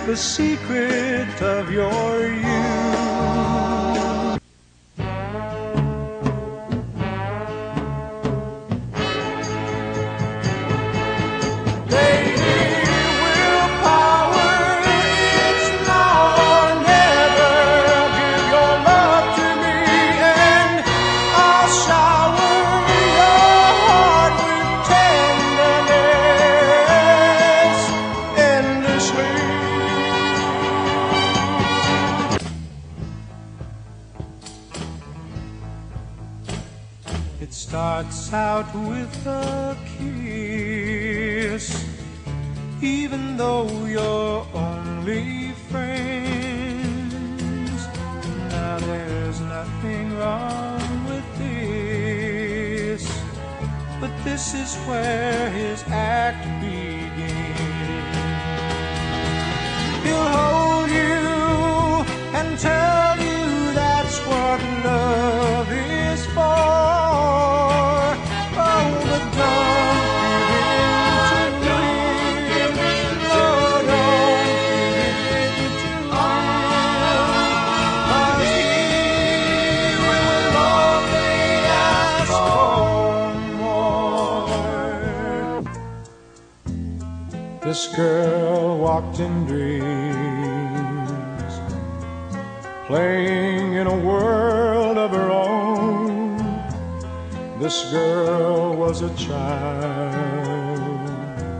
the secret of your youth. It starts out with a kiss, even though you're only friends. Now there's nothing wrong with this, but this is where his act begins. He'll hold you and tell you that's what love is for. This girl walked in dreams, playing in a world of her own. This girl was a child,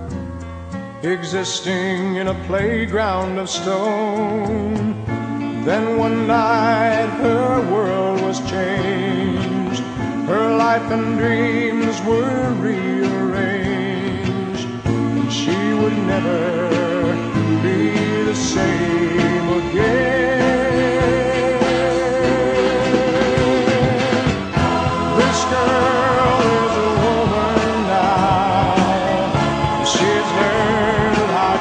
existing in a playground of stone. Then one night her world was changed, her life and dreams were rearranged. She would never be the same again. This girl is a woman now. She's learned how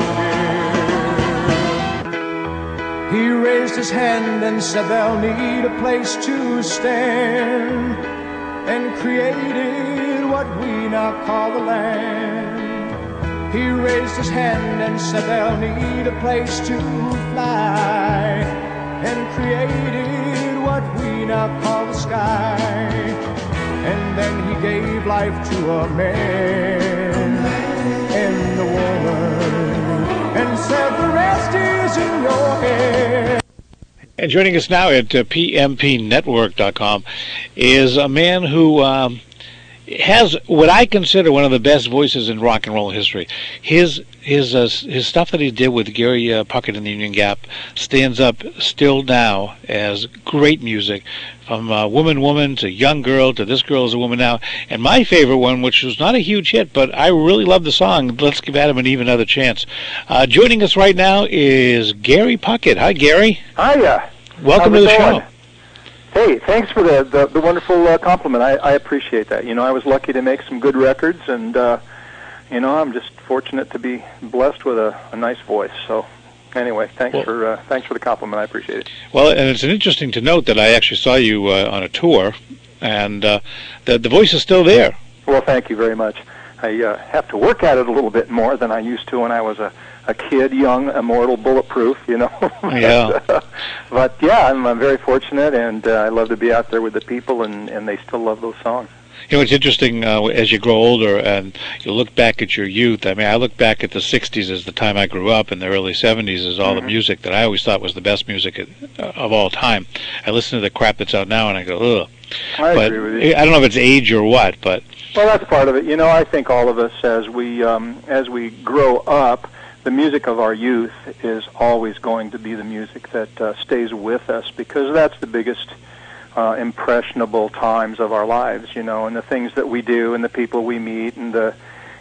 to give. He raised his hand and said they'll need a place to stand, and created what we now call the land. He raised his hand and said they'll need a place to fly, and created what we now call the sky. And then he gave life to a man and a woman, and said the rest is in your head. And joining us now at pmpnetwork.com is a man who has what I consider one of the best voices in rock and roll history. His stuff that he did with Gary Puckett in the Union Gap stands up still now as great music, from Woman Woman to Young Girl to This Girl Is a Woman Now. And my favorite one, which was not a huge hit, but I really love the song, Let's Give Adam an Even Another Chance. Joining us right now is Gary Puckett. Hi, Gary. Hiya. Welcome to the show. Hey, thanks for the wonderful compliment. I appreciate that. You know, I was lucky to make some good records, and you know, I'm just fortunate to be blessed with a nice voice. So, anyway, thanks for the compliment. I appreciate it. Well, and it's interesting to note that I actually saw you on a tour, and the voice is still there. Well, thank you very much. I have to work at it a little bit more than I used to when I was a kid, young, immortal, bulletproof, you know. Yeah. But yeah, I'm very fortunate, and I love to be out there with the people, and they still love those songs. You know, it's interesting as you grow older and you look back at your youth. I mean, I look back at the 60s as the time I grew up, and the early 70s as all the music that I always thought was the best music of all time. I listen to the crap that's out now, and I go, ugh. I agree with you. I don't know if it's age or what, but... Well, that's part of it. You know, I think all of us, as we grow up, the music of our youth is always going to be the music that stays with us, because that's the biggest impressionable times of our lives, you know, and the things that we do and the people we meet and the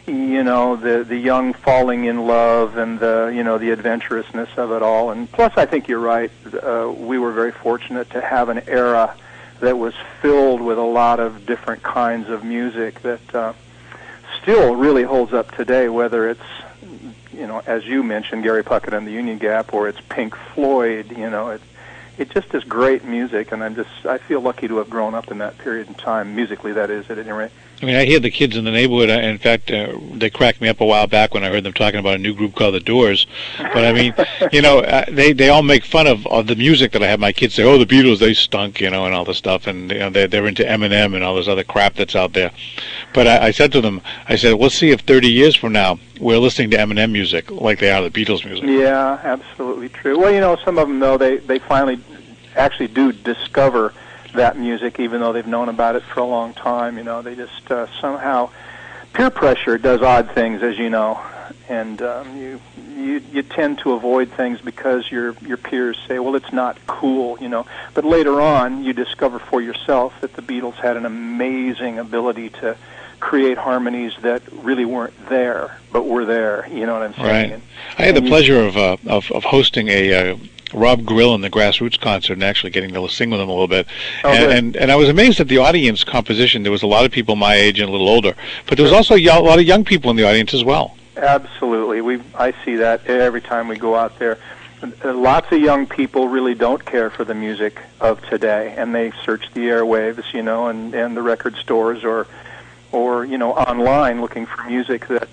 young falling in love and the adventurousness of it all. And plus, I think you're right. We were very fortunate to have an era that was filled with a lot of different kinds of music that still really holds up today, whether it's, you know, as you mentioned, Gary Puckett and the Union Gap, or it's Pink Floyd. You know, it just is great music, and I feel lucky to have grown up in that period in time, musically, that is, at any rate. I mean, I hear the kids in the neighborhood. In fact, they cracked me up a while back when I heard them talking about a new group called The Doors. But I mean, they all make fun of the music that I have my kids say, "Oh, the Beatles, they stunk," and all this stuff, and they're into Eminem and all this other crap that's out there. But I said to them, I said, "We'll see if 30 years from now we're listening to Eminem music like they are the Beatles music." Yeah, absolutely true. Well, some of them though they finally actually do discover that music, even though they've known about it for a long time. They just somehow, peer pressure does odd things, as you know, and you tend to avoid things because your peers say, well, it's not cool, But later on, you discover for yourself that the Beatles had an amazing ability to create harmonies that really weren't there, but were there. You know what I'm saying? Right. I had the pleasure of hosting a Rob Grill in the Grassroots concert and actually getting to sing with him a little bit. And I was amazed at the audience composition. There was a lot of people my age and a little older, but there was also a lot of young people in the audience as well. Absolutely. I see that every time we go out there. Lots of young people really don't care for the music of today, and they search the airwaves, and the record stores or online looking for music that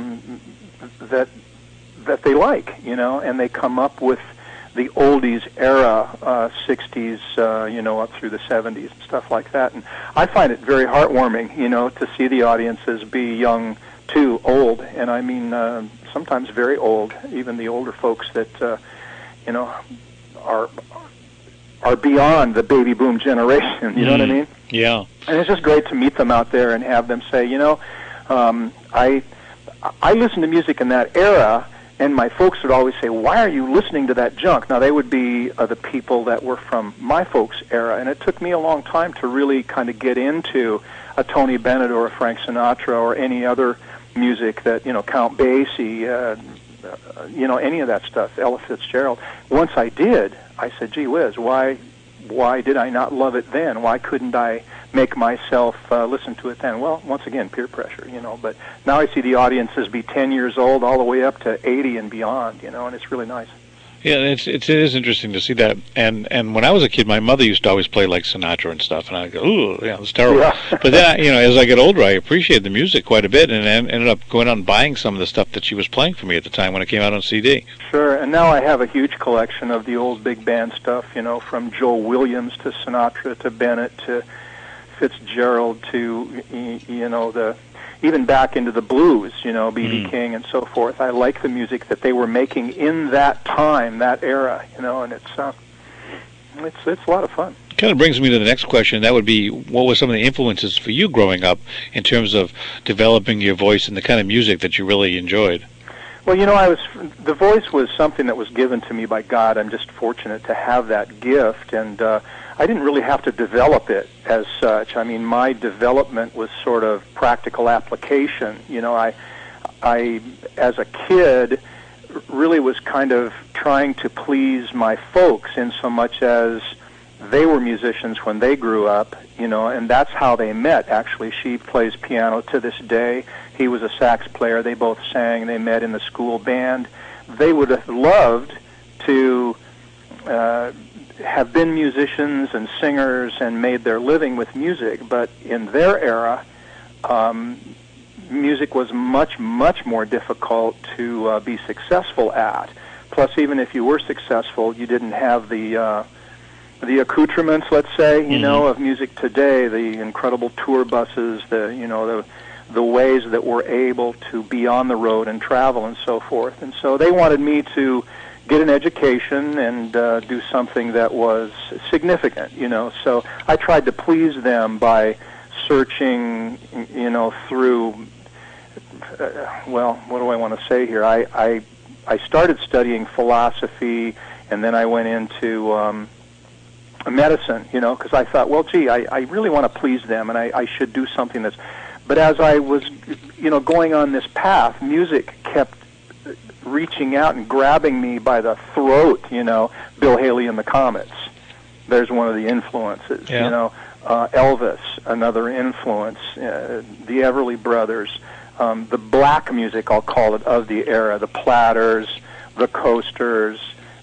they like, and they come up with the oldies era, 60s, up through the 70s and stuff like that. And I find it very heartwarming, to see the audiences be young to old, and I mean sometimes very old, even the older folks that, are beyond the baby boom generation, you know what I mean? Yeah. And it's just great to meet them out there and have them say, I listened to music in that era. And my folks would always say, why are you listening to that junk? Now, they would be the people that were from my folks' era, and it took me a long time to really kind of get into a Tony Bennett or a Frank Sinatra or any other music that, Count Basie, any of that stuff, Ella Fitzgerald. Once I did, I said, gee whiz, why did I not love it then? Why couldn't I make myself listen to it then? Well, once again, peer pressure, but now I see the audiences be 10 years old all the way up to 80 and beyond, and it's really nice. Yeah, it is interesting to see that. And when I was a kid, my mother used to always play like Sinatra and stuff, and I'd go, ooh, yeah, it's terrible. Yeah. But then, as I get older, I appreciated the music quite a bit, and ended up going out and buying some of the stuff that she was playing for me at the time when it came out on CD. Sure, and now I have a huge collection of the old big band stuff, from Joe Williams to Sinatra to Bennett to Fitzgerald to, even back into the blues, B.B. King and so forth. I like the music that they were making in that time, that era, and it's a lot of fun. It kind of brings me to the next question. That would be, what were some of the influences for you growing up in terms of developing your voice and the kind of music that you really enjoyed? Well, the voice was something that was given to me by God. I'm just fortunate to have that gift, and I didn't really have to develop it as such. I mean, my development was sort of practical application. I as a kid, really was kind of trying to please my folks in so much as they were musicians when they grew up, and that's how they met, actually. She plays piano to this day. He was a sax player. They both sang. They met in the school band. They would have loved to have been musicians and singers and made their living with music, but in their era, music was much, much more difficult to be successful at. Plus, even if you were successful, you didn't have the accoutrements, let's say, of music today, the incredible tour buses, the ways that we're able to be on the road and travel and so forth. And so they wanted me to get an education and do something that was significant, So I tried to please them by searching, through, what do I want to say here? I started studying philosophy, and then I went into medicine, because I thought, well, gee, I really want to please them, and I should do something that's... But as I was, going on this path, music kept reaching out and grabbing me by the throat, Bill Haley and the Comets. There's one of the influences, Elvis, another influence, the Everly Brothers, the black music, I'll call it, of the era, the Platters, the Coasters,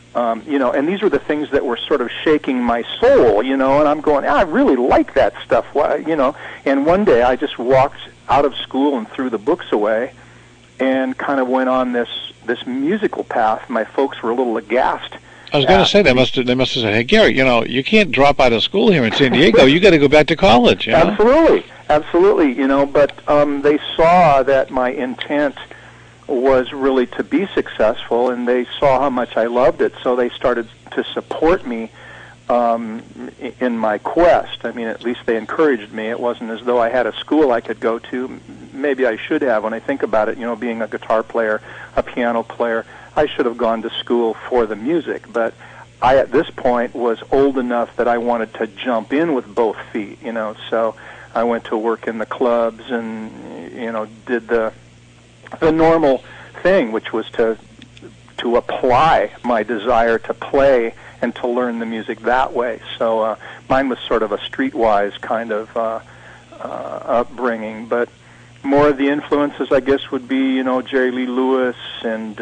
And these were the things that were sort of shaking my soul, and I'm going, I really like that stuff, and one day I just walked out of school and threw the books away and kind of went on this musical path. My folks were a little aghast. I was going to say, they must have said, hey, Gary, you can't drop out of school here in San Diego. You got to go back to college. Absolutely, but they saw that my intent was really to be successful, and they saw how much I loved it, so they started to support me in my quest. I mean, at least they encouraged me. It wasn't as though I had a school I could go to. Maybe I should have. When I think about it, being a guitar player, a piano player, I should have gone to school for the music, but I, at this point, was old enough that I wanted to jump in with both feet, so I went to work in the clubs and, did the normal thing, which was to apply my desire to play and to learn the music that way. So mine was sort of a streetwise kind of upbringing, but more of the influences, I guess, would be, Jerry Lee Lewis and,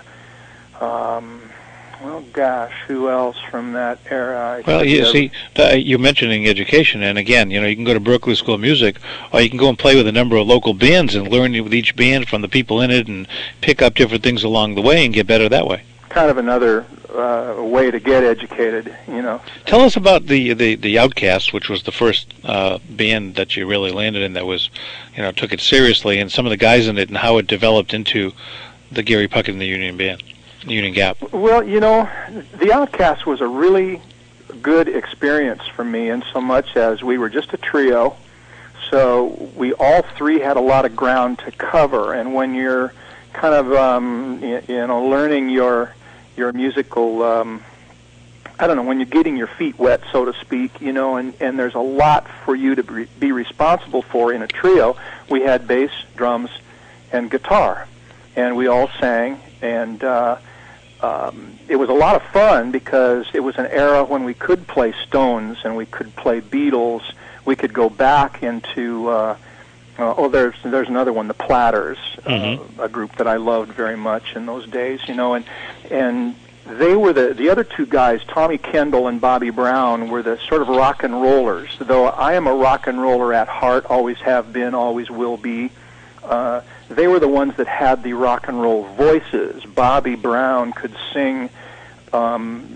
who else from that era? You're mentioning education, and again, you can go to Berklee School of Music, or you can go and play with a number of local bands and learn with each band from the people in it and pick up different things along the way and get better that way. Kind of another way to get educated, Tell us about the Outcasts, which was the first band that you really landed in that was, took it seriously, and some of the guys in it and how it developed into the Gary Puckett and the Union Band. Union Gap. Well, the Outcasts was a really good experience for me in so much as we were just a trio, so we all three had a lot of ground to cover, and when you're kind of, learning your musical, when you're getting your feet wet, so to speak, and there's a lot for you to be responsible for in a trio. We had bass, drums, and guitar, and we all sang, and it was a lot of fun because it was an era when we could play Stones and we could play Beatles. We could go back into there's another one, the Platters, a group that I loved very much in those days, and they were the other two guys, Tommy Kendall and Bobby Brown, were the sort of rock and rollers. Though I am a rock and roller at heart, always have been, always will be. They were the ones that had the rock and roll voices. Bobby Brown could sing, a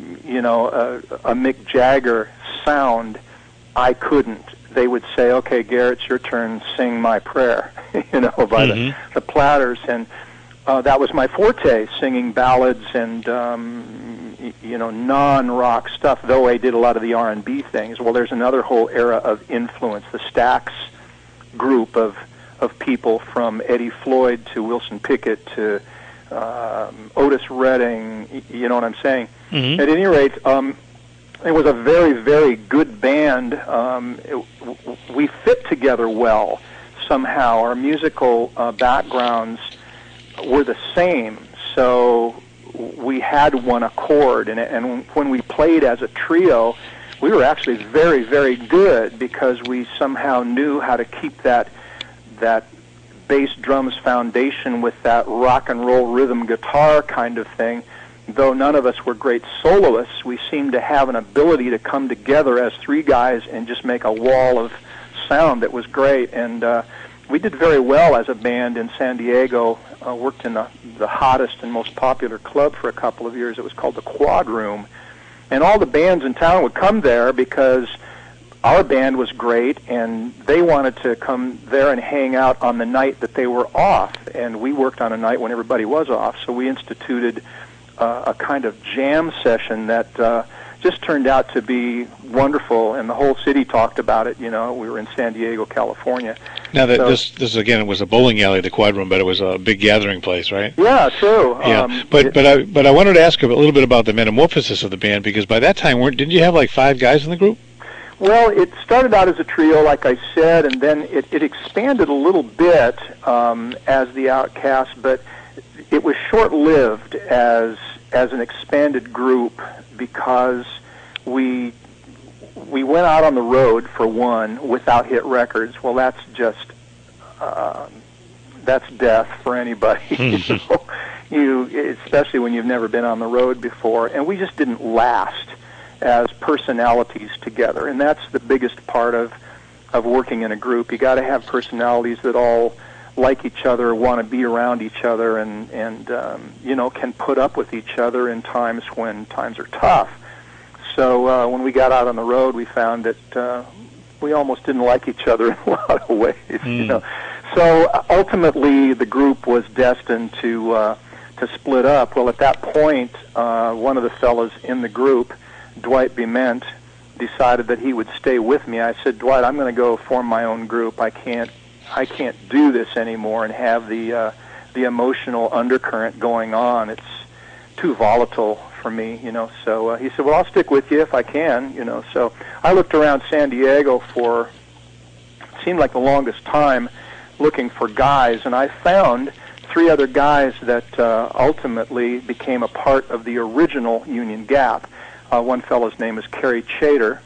Mick Jagger sound. I couldn't. They would say, "Okay, Garrett, it's your turn. Sing My Prayer," by the Platters, and that was my forte, singing ballads and non-rock stuff. Though I did a lot of the R&B things. Well, there's another whole era of influence. The Stax group of people, from Eddie Floyd to Wilson Pickett to Otis Redding, you know what I'm saying? Mm-hmm. At any rate, it was a very, very good band. We fit together well somehow. Our musical backgrounds were the same, so we had one accord, and when we played as a trio, we were actually very, very good because we somehow knew how to keep that bass drums foundation with that rock and roll rhythm guitar kind of thing. Though none of us were great soloists, we seemed to have an ability to come together as three guys and just make a wall of sound that was great. And we did very well as a band in San Diego. Worked in the hottest and most popular club for a couple of years. It was called the Quad Room. And all the bands in town would come there because our band was great, and they wanted to come there and hang out on the night that they were off, and we worked on a night when everybody was off, so we instituted a kind of jam session that just turned out to be wonderful, and the whole city talked about it. We were in San Diego, California. Now, this again, it was a bowling alley, the Quad Room, but it was a big gathering place, right? Yeah, true. Yeah, but I wanted to ask a little bit about the metamorphosis of the band, because by that time, didn't you have like 5 guys in the group? Well, it started out as a trio, like I said, and then it expanded a little bit as the Outcasts, but it was short-lived as an expanded group because we went out on the road, for one, without hit records. Well, that's just that's death for anybody. especially when you've never been on the road before, and we just didn't last as personalities together. And that's the biggest part of working in a group. You got to have personalities that all like each other, want to be around each other, and can put up with each other in times when times are tough. So when we got out on the road, we found that we almost didn't like each other in a lot of ways. So ultimately, the group was destined to split up. Well, at that point, one of the fellows in the group, Dwight Bement, decided that he would stay with me. I said, Dwight, I'm going to go form my own group. I can't do this anymore and have the emotional undercurrent going on. It's too volatile for me, So he said, well, I'll stick with you if I can, So I looked around San Diego for, it seemed like the longest time, looking for guys, and I found 3 other guys that ultimately became a part of the original Union Gap. One fellow's name is Kerry Chater,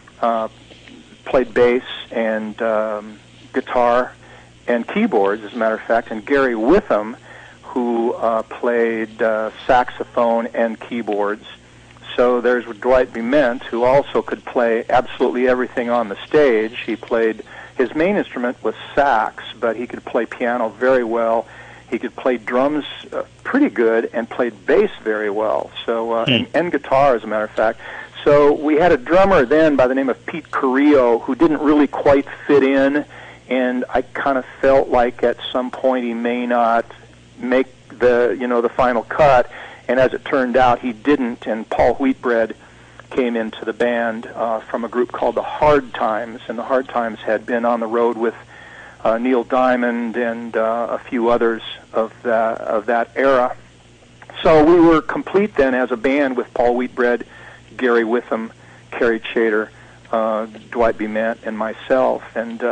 played bass and guitar and keyboards, as a matter of fact, and Gary Witham, who played saxophone and keyboards. So there's Dwight Bement, who also could play absolutely everything on the stage. He played, his main instrument was sax, but he could play piano very well. He could play drums pretty good and played bass very well. So and guitar, as a matter of fact. So we had a drummer then by the name of Pete Carrillo who didn't really quite fit in, and I kind of felt like at some point he may not make the final cut. And as it turned out, he didn't. And Paul Wheatbread came into the band from a group called the Hard Times, and the Hard Times had been on the road with Neil Diamond and a few others of that era. So we were complete then as a band with Paul Wheatbread, Gary Witham, Kerry Chater, Dwight Bement, and myself. And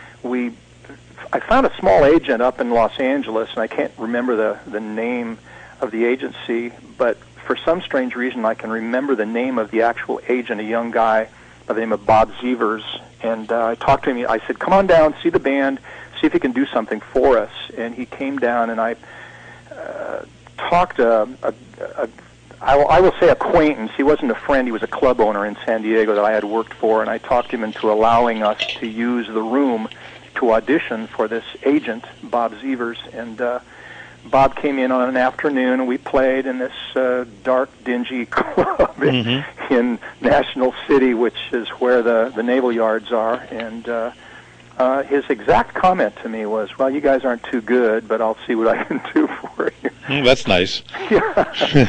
I found a small agent up in Los Angeles, and I can't remember the name of the agency, but for some strange reason I can remember the name of the actual agent, a young guy by the name of Bob Zevers. And I talked to him. I said, come on down, see the band, see if he can do something for us. And he came down, and I talked I will say acquaintance. He wasn't a friend. He was a club owner in San Diego that I had worked for, and I talked him into allowing us to use the room to audition for this agent, Bob Zevers. And Bob came in on an afternoon, and we played in this dark, dingy club in National City, which is where the naval yards are. And his exact comment to me was, well, you guys aren't too good, but I'll see what I can do for you. That's nice. Yeah.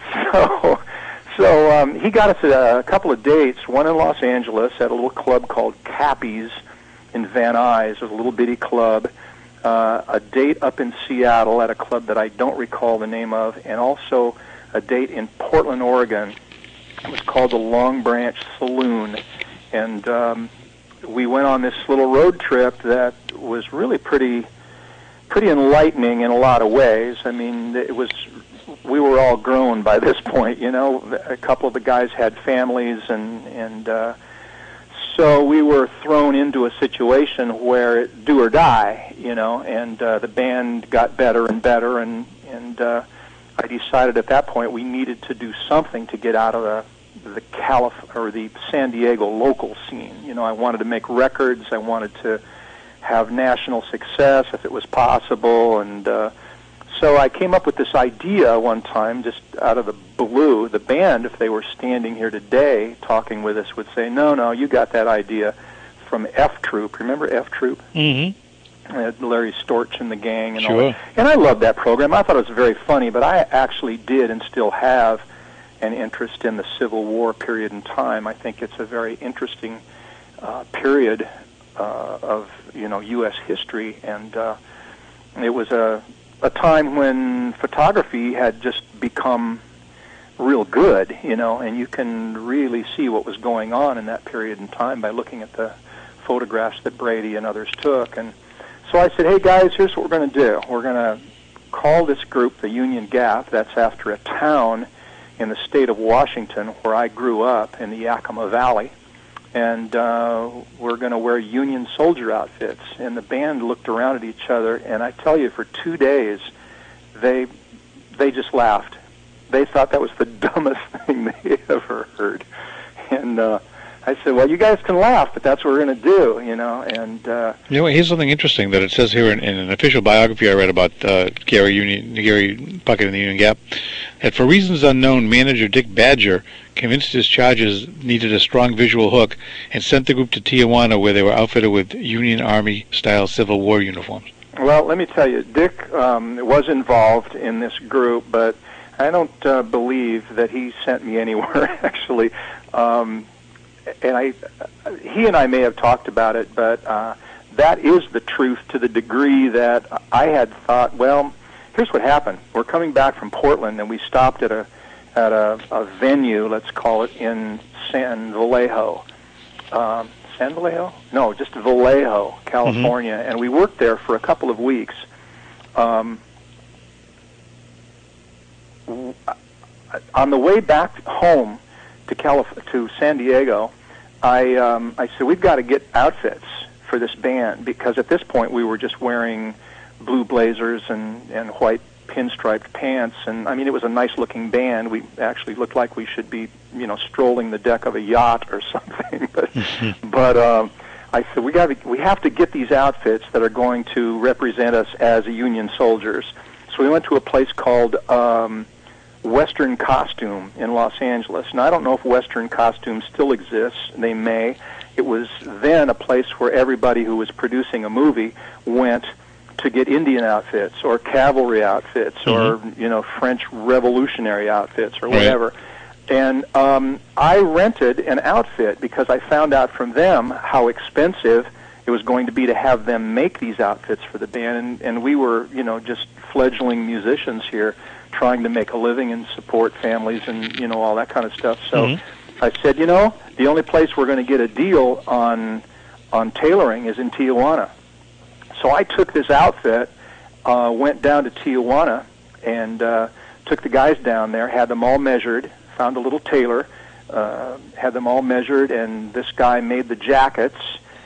So he got us a couple of dates, one in Los Angeles at a little club called Cappy's in Van Nuys. It was a little bitty club. A date up in Seattle at a club that I don't recall the name of, and also a date in Portland, Oregon. It was called the Long Branch Saloon. And we went on this little road trip that was really pretty enlightening in a lot of ways. I mean, we were all grown by this point, A couple of the guys had families, and so we were thrown into a situation where do or die, and the band got better and better, and I decided at that point we needed to do something to get out of the San Diego local scene. I wanted to make records. I wanted to have national success if it was possible, and so I came up with this idea one time, just out of the blue. The band, if they were standing here today talking with us, would say, no, you got that idea from F Troop. Remember F Troop? Mm-hmm. Larry Storch and the gang and all that. And I loved that program. I thought it was very funny, but I actually did and still have an interest in the Civil War period in time. I think it's a very interesting period of U.S. history, and it was a time when photography had just become real good, and you can really see what was going on in that period in time by looking at the photographs that Brady and others took. And so I said, hey guys, here's what we're going to do. We're going to call this group the Union Gap. That's after a town in the state of Washington where I grew up in the Yakima Valley. And we're going to wear Union soldier outfits. And the band looked around at each other, and I tell you, for 2 days, they they just laughed. They thought that was the dumbest thing they ever heard. And I said, well, you guys can laugh, but that's what we're going to do, you know. And here's something interesting that it says here in an official biography I read about Gary Puckett in the Union Gap, that for reasons unknown, manager Dick Badger convinced his charges needed a strong visual hook and sent the group to Tijuana, where they were outfitted with Union Army-style Civil War uniforms. Well, let me tell you, Dick was involved in this group, but I don't believe that he sent me anywhere, actually. And he and I may have talked about it, but that is the truth to the degree that I had thought, well, here's what happened. We're coming back from Portland, and we stopped at a venue, let's call it, in San Vallejo. San Vallejo? No, just Vallejo, California. And we worked there for a couple of weeks. On the way back home to San Diego, I said, we've got to get outfits for this band, because at this point we were just wearing blue blazers and white pinstriped pants, and I mean, it was a nice-looking band. We actually looked like we should be, strolling the deck of a yacht or something. But I said, we have to get these outfits that are going to represent us as Union soldiers. So we went to a place called Western Costume in Los Angeles. And I don't know if Western Costume still exists. They may. It was then a place where everybody who was producing a movie went to get Indian outfits or cavalry outfits or, French revolutionary outfits or whatever. Right. And I rented an outfit because I found out from them how expensive it was going to be to have them make these outfits for the band. And we were, just fledgling musicians here trying to make a living and support families and, all that kind of stuff. So I said, the only place we're going to get a deal on tailoring is in Tijuana. So I took this outfit, went down to Tijuana, and took the guys down there, had them all measured, found a little tailor, had them all measured, and this guy made the jackets.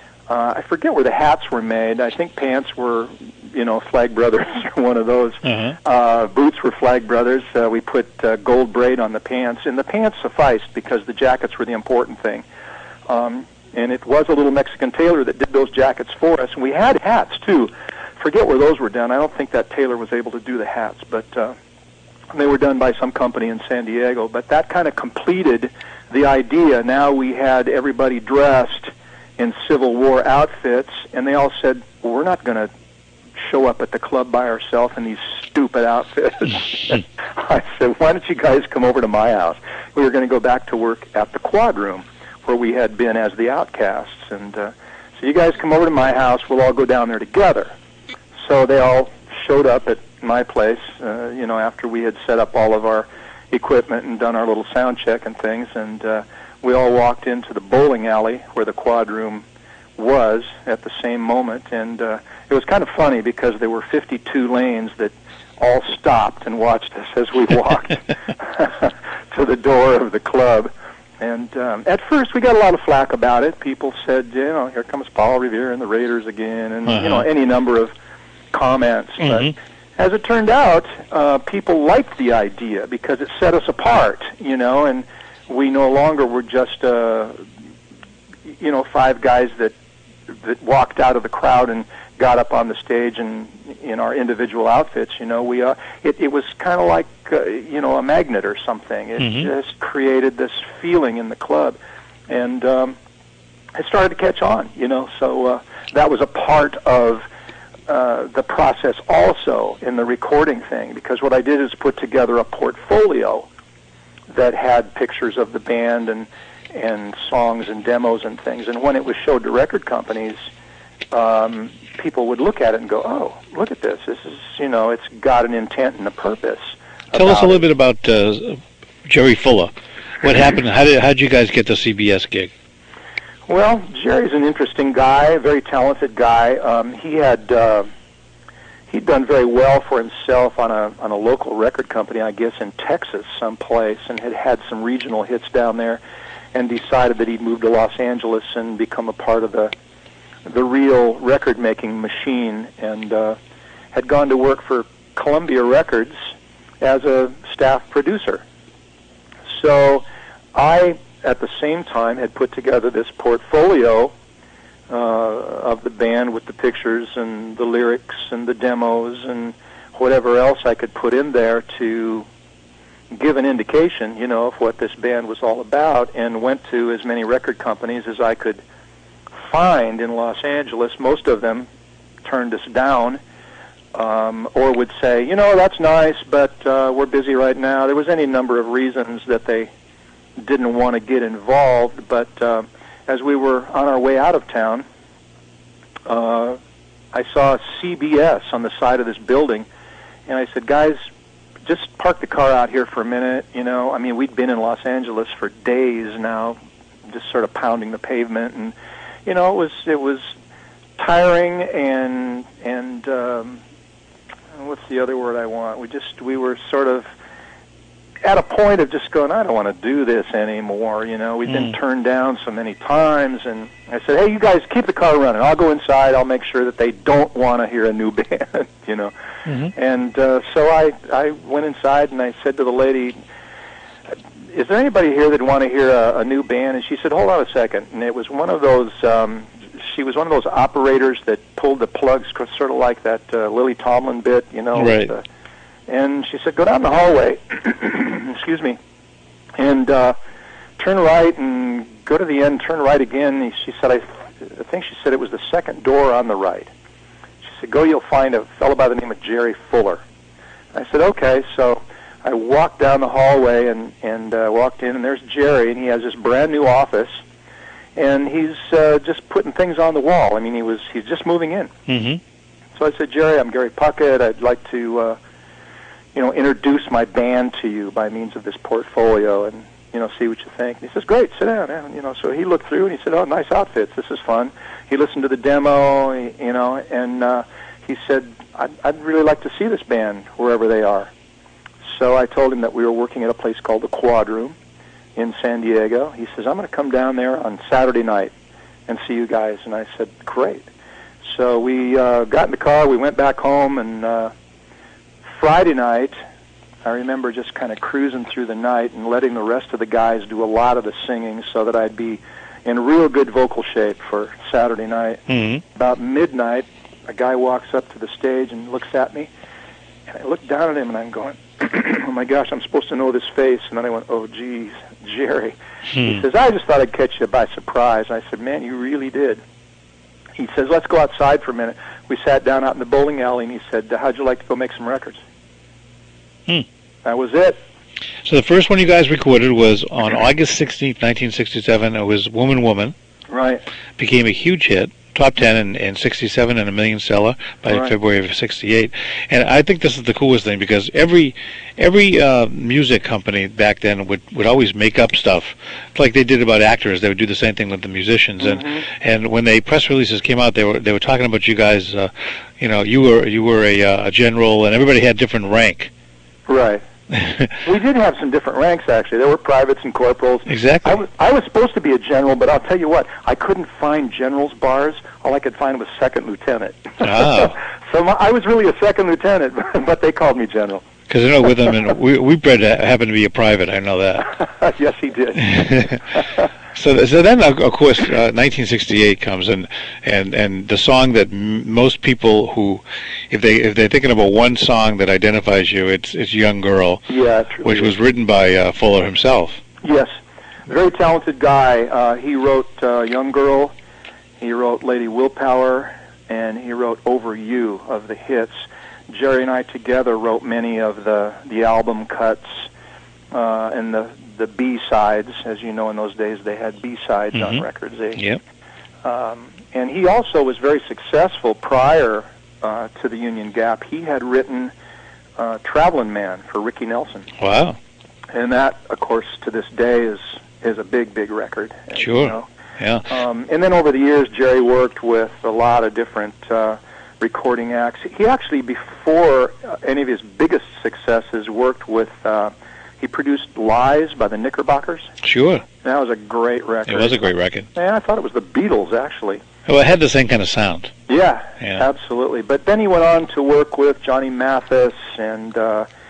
I forget where the hats were made. I think pants were, Flag Brothers or one of those. Boots were Flag Brothers. We put gold braid on the pants, and the pants sufficed because the jackets were the important thing. And it was a little Mexican tailor that did those jackets for us. And we had hats, too. Forget where those were done. I don't think that tailor was able to do the hats, but they were done by some company in San Diego. But that kind of completed the idea. Now we had everybody dressed in Civil War outfits, and they all said, well, we're not going to show up at the club by ourselves in these stupid outfits. I said, why don't you guys come over to my house? We were going to go back to work at the Quad Room, where we had been as the Outcasts. And so you guys come over to my house, we'll all go down there together. So they all showed up at my place, after we had set up all of our equipment and done our little sound check and things. And we all walked into the bowling alley where the Quad Room was at the same moment. And it was kind of funny because there were 52 lanes that all stopped and watched us as we walked to the door of the club. And at first, we got a lot of flack about it. People said, here comes Paul Revere and the Raiders again, and, any number of comments. But as it turned out, people liked the idea because it set us apart, and we no longer were just, five guys that walked out of the crowd and got up on the stage and in our individual outfits. It was kind of like a magnet or something. It just created this feeling in the club, and it started to catch on. So that was a part of the process also in the recording thing, because what I did is put together a portfolio that had pictures of the band and songs and demos and things, and when it was showed to record companies, people would look at it and go, oh, look at this. This is, it's got an intent and a purpose. Tell us a little bit about Jerry Fuller. What happened? How did you guys get the CBS gig? Well, Jerry's an interesting guy, a very talented guy. He'd done very well for himself on a local record company, I guess, in Texas someplace, and had some regional hits down there, and decided that he'd move to Los Angeles and become a part of the real record-making machine, and had gone to work for Columbia Records as a staff producer. So I, at the same time, had put together this portfolio of the band with the pictures and the lyrics and the demos and whatever else I could put in there to give an indication, you know, of what this band was all about, and went to as many record companies as I could find in Los Angeles. Most of them turned us down, or would say, you know, that's nice, but we're busy right now. There was any number of reasons that they didn't want to get involved, but as we were on our way out of town, I saw CBS on the side of this building, and I said, guys, just park the car out here for a minute. You know, I mean, we'd been in Los Angeles for days now, just sort of pounding the pavement, and you know, it was tiring, and what's the other word I want? We were sort of at a point of just going, I don't want to do this anymore. You know, we've been turned down so many times, and I said, hey, you guys keep the car running. I'll go inside. I'll make sure that they don't want to hear a new band. You know, and so I went inside and I said to the lady, is there anybody here that want to hear a new band? And she said, hold on a second. And it was one of those. She was one of those operators that pulled the plugs, sort of like that Lily Tomlin bit, you know. Right. And she said, go down the hallway, excuse me, and turn right and go to the end, turn right again. And she said, I think she said it was the second door on the right. She said, go, you'll find a fellow by the name of Jerry Fuller. I said, okay. So I walked down the hallway and walked in, and there's Jerry, and he has this brand new office, and he's just putting things on the wall. I mean, he's just moving in. Mm-hmm. So I said, Jerry, I'm Gary Puckett. I'd like to introduce my band to you by means of this portfolio and, you know, see what you think. And he says, great, sit down. And, you know, so he looked through and he said, oh, nice outfits. This is fun. He listened to the demo, you know, and he said, I'd really like to see this band wherever they are. So I told him that we were working at a place called the Quad Room in San Diego. He says, I'm going to come down there on Saturday night and see you guys. And I said, great. So we got in the car, we went back home, and Friday night, I remember just kind of cruising through the night and letting the rest of the guys do a lot of the singing so that I'd be in real good vocal shape for Saturday night. Mm-hmm. About midnight, a guy walks up to the stage and looks at me, and I look down at him, and I'm going, oh my gosh, I'm supposed to know this face. And then I went, oh geez, Jerry. He says, I just thought I'd catch you by surprise. I said, man, you really did. He says, let's go outside for a minute. We sat down out in the bowling alley, and he said, how'd you like to go make some records? That was it. So the first one you guys recorded was on August 16th, 1967. It was Woman, Woman. Right. Became a huge hit. Top 10 in 67 and a million seller by February of 68. And I think this is the coolest thing because every music company back then would always make up stuff like they did about actors. They would do the same thing with the musicians. And when the press releases came out, they were talking about you guys. You know, you were a general, and everybody had different rank. Right. We did have some different ranks, actually. There were privates and corporals. Exactly. I was supposed to be a general, but I'll tell you what, I couldn't find general's bars. All I could find was second lieutenant. Ah. So I was really a second lieutenant, but they called me general. Because I know with them, and Wheatbread happened to be a private. I know that. Yes, he did. So then, of course, 1968 comes, and the song that most people who, if they're thinking about one song that identifies you, it's "Young Girl," yeah, which was written by Fuller himself. Yes, very talented guy. He wrote "Young Girl," he wrote "Lady Willpower," and he wrote "Over You" of the hits. Jerry and I together wrote many of the album cuts and the B-sides. As you know, in those days they had B-sides on records. Yep. And he also was very successful prior to the Union Gap. He had written Travelin' Man for Ricky Nelson. Wow. And that, of course, to this day is a big, big record. Sure. You know. Yeah. And then over the years, Jerry worked with a lot of different recording acts. He actually, before any of his biggest successes, worked with, he produced Lies by the Knickerbockers. Sure. That was a great record. It was a great record. Yeah, I thought it was the Beatles, actually. Well, it had the same kind of sound. Yeah, absolutely. But then he went on to work with Johnny Mathis, and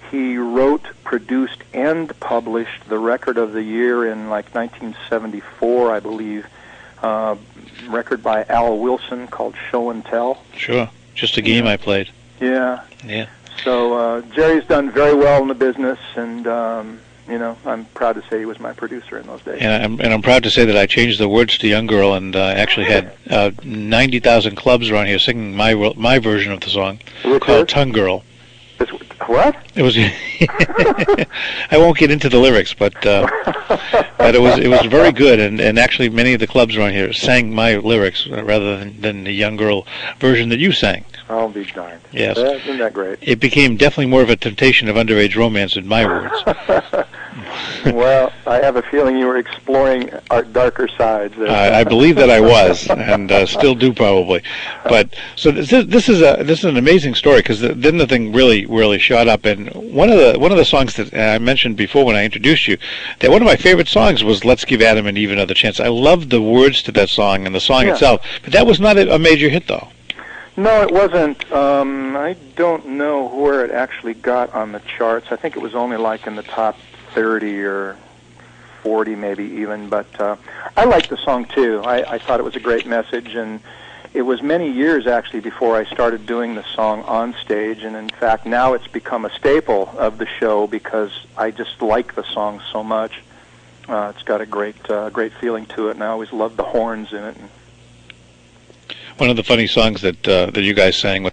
He wrote, produced, and published the record of the year in like 1974, I believe. Record by Al Wilson called Show and Tell. Sure. Just a game I played. Yeah. Yeah. So Jerry's done very well in the business, and I'm proud to say he was my producer in those days. And I'm proud to say that I changed the words to Young Girl, and actually had 90,000 clubs around here singing my version of the song called Tongue Girl. What? It was. I won't get into the lyrics, but it was very good, and actually many of the clubs around here sang my lyrics rather than the Young Girl version that you sang. I'll be darned. Yes. Isn't that great? It became definitely more of a temptation of underage romance in my words. Well, I have a feeling you were exploring our darker sides. I believe that I was, and still do probably. But so this is an amazing story, because then the thing really shot up. And one of the songs that I mentioned before when I introduced you, that one of my favorite songs was "Let's Give Adam and Eve Another Chance." I loved the words to that song and the song itself, but that was not a major hit, though. No, it wasn't. I don't know where it actually got on the charts. I think it was only like in the top 30 or 40 maybe even, but I liked the song too. I thought it was a great message, and it was many years actually before I started doing the song on stage, and in fact now it's become a staple of the show because I just like the song so much. It's got a great feeling to it, and I always loved the horns in it. One of the funny songs that you guys sang